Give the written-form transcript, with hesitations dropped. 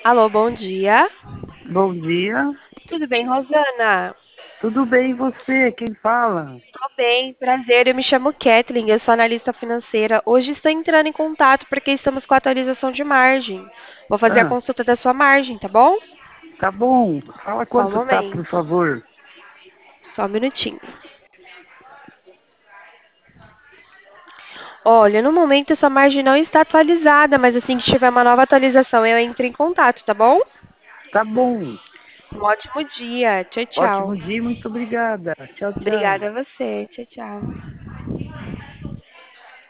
Alô, bom dia. Bom dia. Tudo bem, Rosana? Tudo bem e você? Quem fala? Tô bem, prazer. Eu me chamo Kathleen, eu sou analista financeira. Hoje estou entrando em contato porque estamos com a atualização de margem. Vou fazer a Ah, consulta da sua margem, tá bom? tá bom. Fala Só um quanto tá, por momento, favor. só um minutinho. Olha, no momento essa margem não está atualizada, mas assim que tiver uma nova atualização eu entro em contato, tá bom? Tá bom. Um ótimo dia. Tchau, tchau. Ótimo dia, muito obrigada. Tchau, tchau. Obrigada a você. Tchau, tchau.